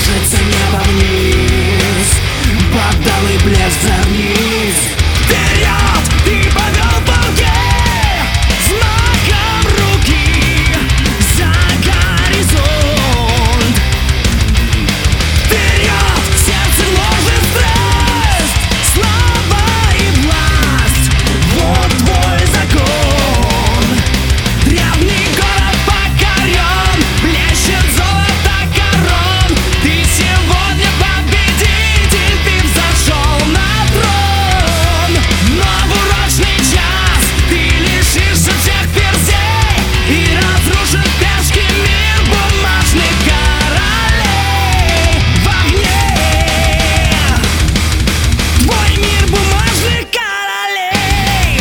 Рушится небо вниз, поддалый блеск зорниц. Вперед ты повел полки знаком руки за горизонт. Вперед, сердце ложит страсть, слава и власть, вот твой закон. Древний город покорен, блещет золото корон. Ты сегодня победитель, ты взошел на трон. Но в урочный час ты лишишься всех ферзей и разрушишь пешки мир бумажных королей. В огне твой мир бумажных королей.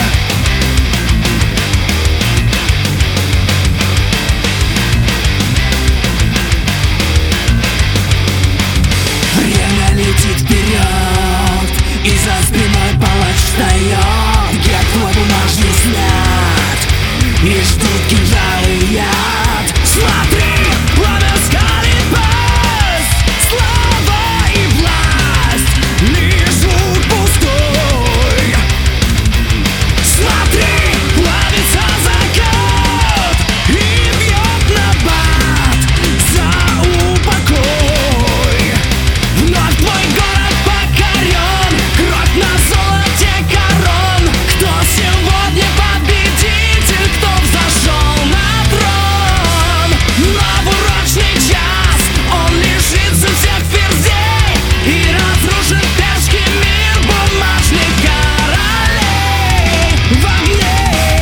Время летит вперед, и за спиной палач встает. Герб твой бумажный снят, и ждут кинжал и яд. Смотри, пламя скалит пасть, слава и власть, лишь звук пустой. Смотри, плавится закат и бьет набат за упокой. Вновь твой город покорен, кровь на золоте корон. Кто сегодня победитель, кто взошел на трон? Но в урочный час он лишится всех ферзей и разрушит пешки мир бумажных королей. В огне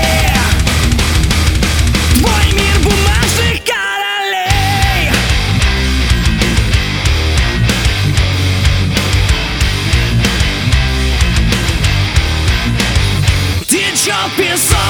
твой мир бумажных королей. Течет песок